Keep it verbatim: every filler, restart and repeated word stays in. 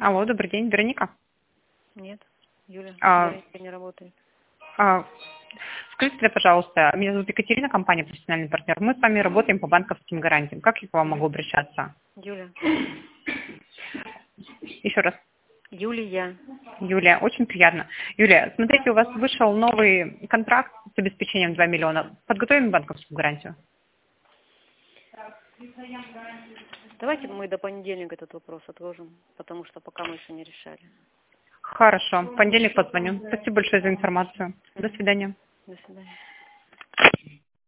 Алло, добрый день, Вероника. Нет, Юля, А, Вероника не работает. а, скажите, пожалуйста, меня зовут Екатерина, компания «Профессиональный партнер». Мы с вами работаем по банковским гарантиям. Как я к вам могу обращаться? Юля. Еще раз. Юлия. Юлия, очень приятно. Юлия, смотрите, у вас вышел новый контракт с обеспечением два миллиона. Подготовим банковскую гарантию? Давайте мы до понедельника этот вопрос отложим, потому что пока мы еще не решали. Хорошо, в понедельник позвоню. Спасибо большое за информацию. До свидания. До свидания.